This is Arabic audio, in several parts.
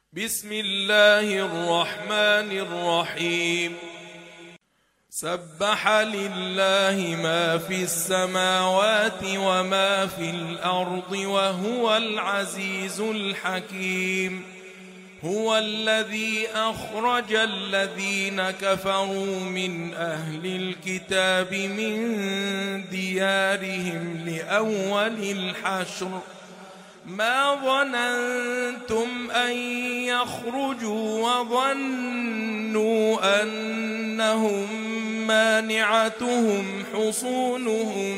بسم الله الرحمن الرحيم. سبح لله ما في السماوات وما في الأرض وهو العزيز الحكيم. هو الذي أخرج الذين كفروا من أهل الكتاب من ديارهم لأول الحشر ما ظننتم أن يخرجوا وظنوا أنهم مانعتهم حصونهم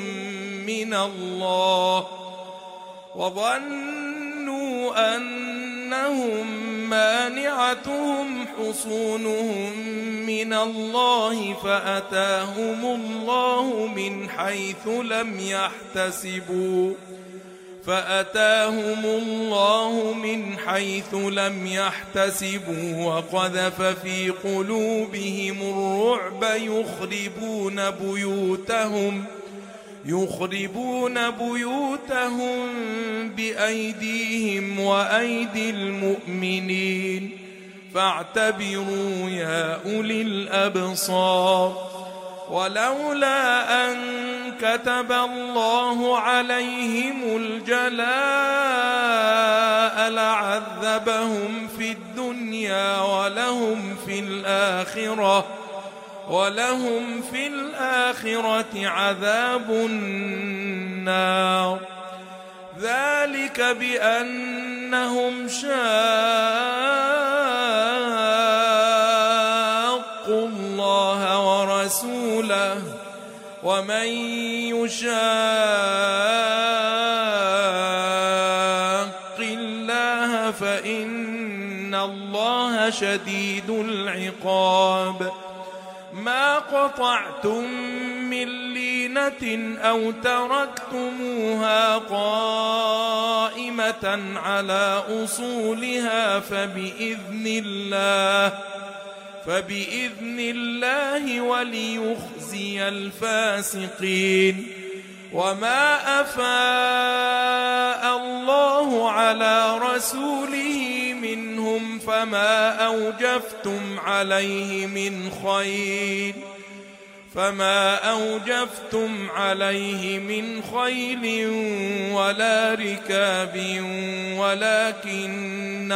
من الله فأتاهم الله من حيث لم يحتسبوا وقذف في قلوبهم الرعب يخربون بيوتهم بأيديهم وأيدي المؤمنين فاعتبروا يا أولي الأبصار. ولولا أن كتب الله عليهم الجلاء لعذبهم في الدنيا ولهم في الآخرة عذاب النار. ذلك بأنهم شاقوا الله ورسوله ومن يشاق الله فإن الله شديد العقاب. ما قطعتم من لينة أو تركتموها قائمة على أصولها فبإذن الله وليخزي الفاسقين. وما أفاء الله على رسوله منهم فما أوجفتم عليه من خيل ولا ركاب ولكن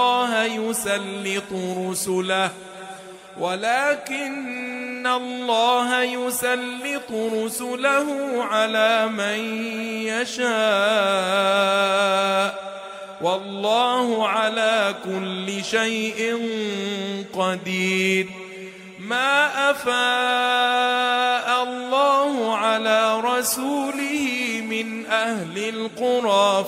الله يسلط رسله على من يشاء والله على كل شيء قدير. ما أفاء الله على رسوله من أهل القرى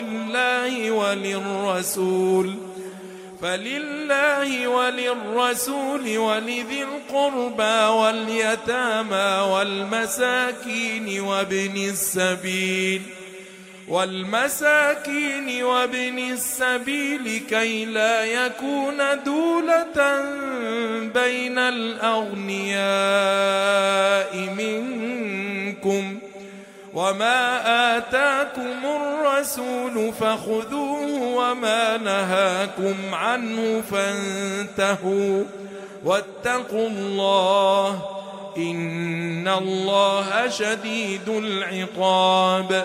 فلله وللرسول ولذي القربى واليتامى والمساكين وابن السبيل كي لا يكون دولة بين الأغنياء منكم. وما آتاكم الرسول فخذوه وما نهاكم عنه فانتهوا واتقوا الله إن الله شديد العقاب.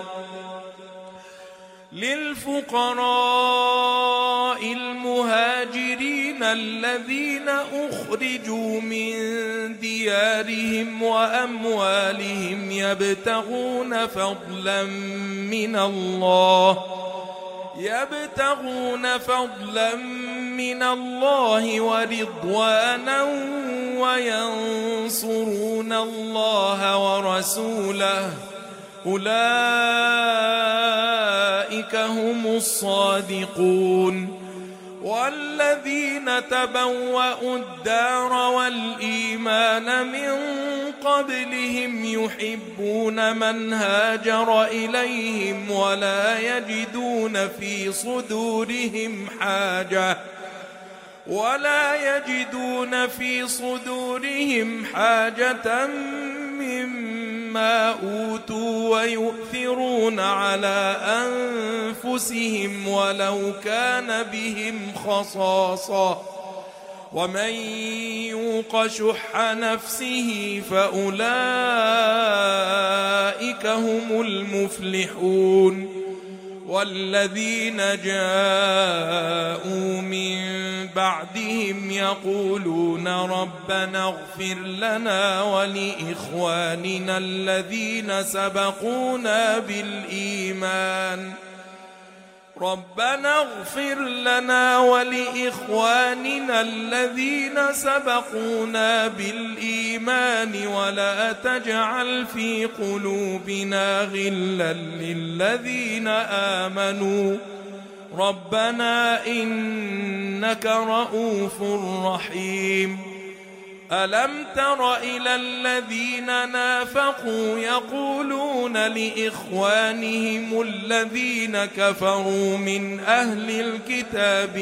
للفقراء المهاجرين الذين أخرجوا من ديارهم وأموالهم يبتغون فضلا من الله ورضوانا وينصرون الله ورسوله أولئك هم الصادقون. والذين تبوأوا الدار والإيمان من قبلهم يحبون من هاجر إليهم ولا يجدون في صدورهم حاجة مما ما أوتوا ويؤثرون على أنفسهم ولو كان بهم خصاصة ومن يوق شح نفسه فأولئك هم المفلحون والذين جاءوا من بعدهم يقولون ربنا اغفر لنا ولإخواننا الذين سبقونا بالإيمان ربنا اغفر لنا ولإخواننا الذين سبقونا بالإيمان ولا تجعل في قلوبنا غلا للذين آمنوا ربنا إنك رؤوف رحيم ألم تر إلى الذين نافقوا يقولون لإخوانهم الذين كفروا من أهل الكتاب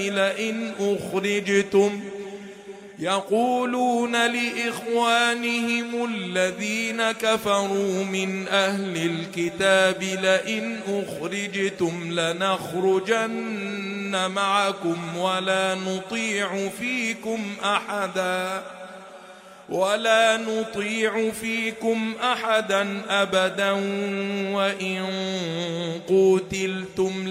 لئن أخرجتم لنخرجن معكم ولا نطيع فيكم أحدا أبدا وإن قوتلتم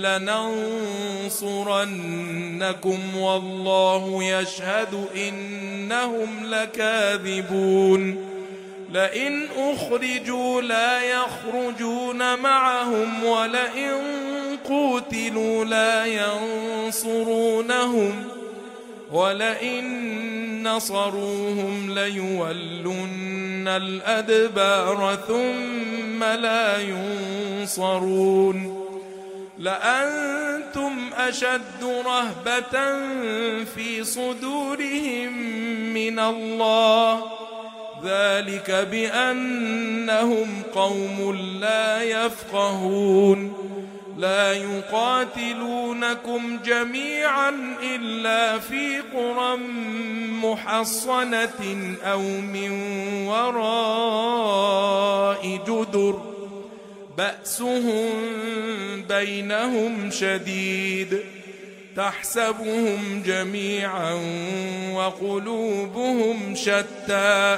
لننصرنكم والله يشهد إنهم لكاذبون لئن أخرجوا لا يخرجون معهم ولئن قوتلوا لا ينصرونهم ولئن نصروهم ليولن الأدبار ثم لا ينصرون لأنتم أشد رهبة في صدورهم من الله ذلك بأنهم قوم لا يفقهون لا يقاتلونكم جميعا إلا في قرى محصنة أو من وراء جدر بأسهم بينهم شديد تحسبهم جميعا وقلوبهم شتى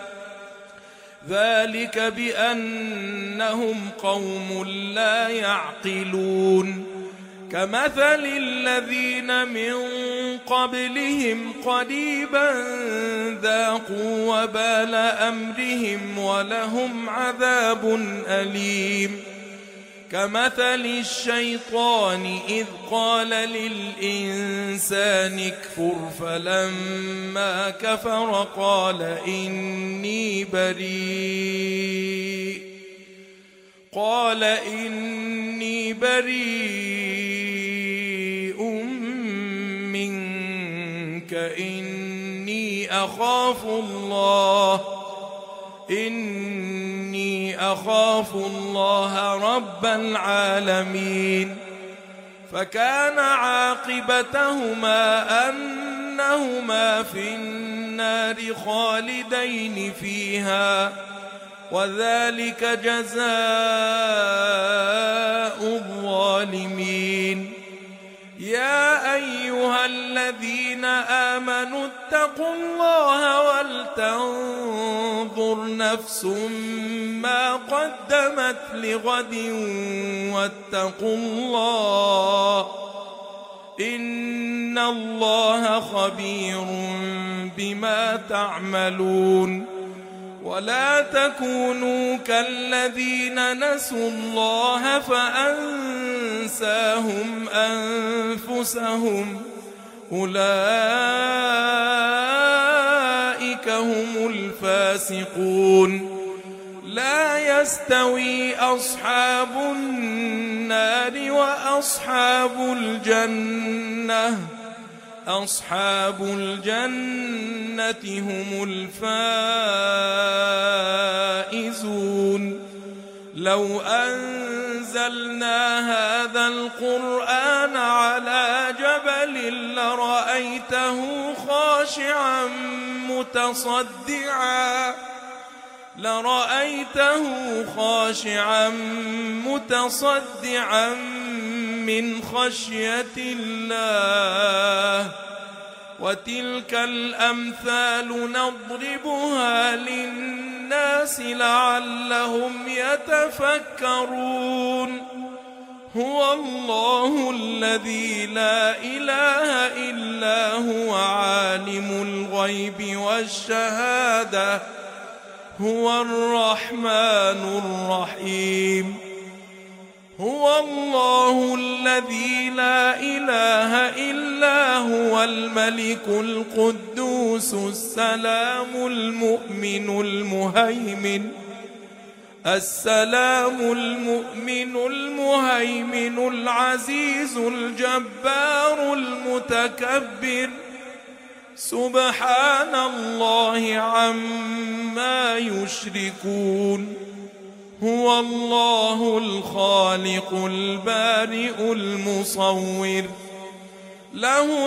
ذلك بأنهم قوم لا يعقلون كمثل الذين من قبلهم قريبا ذاقوا وبال أمرهم ولهم عذاب أليم كمثل الشيطان إذ قال للإنسان اكفر فلما كفر قال إني بريء منك إني أخاف الله رب العالمين فكان عاقبتهما أنهما في النار خالدين فيها وذلك جزاء الظالمين يا أيها الذين آمنوا اتقوا الله ولتنظر نفس ما قدمت لغد واتقوا الله إن الله خبير بما تعملون ولا تكونوا كالذين نسوا الله فأنساهم أنفسهم أولئك هم الفاسقون لا يستوي أصحاب النار وأصحاب الجنة أصحاب الجنة هم الفائزون لو أنزلنا هذا القرآن على جبل لرأيته خاشعا لرأيته خاشعا متصدعا من خشية الله. وتلك الأمثال نضربها للناس لعلهم يتفكرون. هو الله الذي لا إله إلا هو عالم الغيب والشهادة هو الرحمن الرحيم. هو الله الذي لا إله إلا هو الملك القدوس السلام المؤمن المهيمن العزيز الجبار المتكبر. سبحان الله عما يشركون. هو الله الخالق البارئ المصور له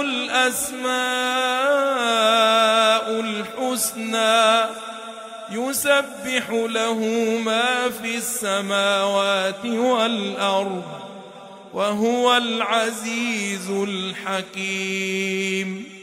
الأسماء الحسنى يسبح له ما في السماوات والأرض وهو العزيز الحكيم.